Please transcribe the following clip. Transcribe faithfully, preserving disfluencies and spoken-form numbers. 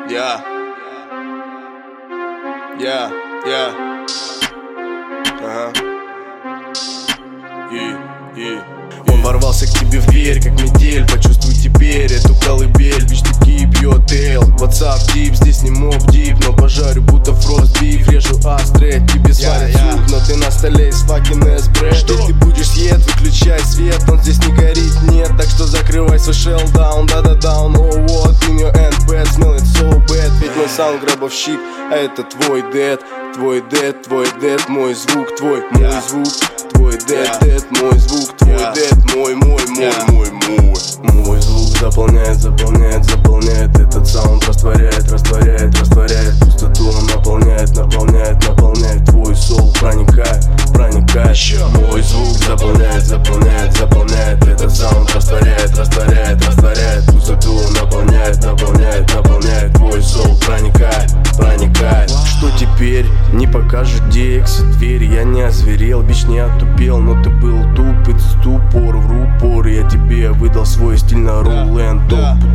Я, я, я, ага. И, и. Он ворвался к тебе в дверь, как метель. Почувствуй теперь эту колыбель. Бич такие пьет эйл. WhatsApp дип, здесь не моб дип, но пожарю будто фрост биф. Режу астры, тебе сварят yeah, суп, но ты на столе из факин эс-брэд. Если будешь съед, выключай свет, он здесь не горит, нет. Так что закрывай свой shell down, да-да down. Oh what in your hand, bad, smell it so bad. Ведь мой саунд гробовщик, а это твой дед. Твой дед, твой дед, мой звук, твой, мой yeah. звук. Твой дед, дед, мой звук, твой yeah. дед, мой, мой, мой, yeah. мой, мой. Мой звук заполняет, заполняет, заполняет. Этот саунд растворяет, растворяет, растворяет. Пустоту он наполняет, наполняет, наполняет. Твой соул проникает, проникает. Мой звук заполняет, заполняет, заполняет. Этот саунд растворяет, растворяет, растворяет. Пустоту он наполняет, наполняет, наполняет. Твой соул проникает, проникает. Что теперь? Не покажешь, где эксит дверь. Я не озверел, бич не отупел, но ты был туп, и ступор в рупор. Я тебе выдал свой стиль на рулен, топ.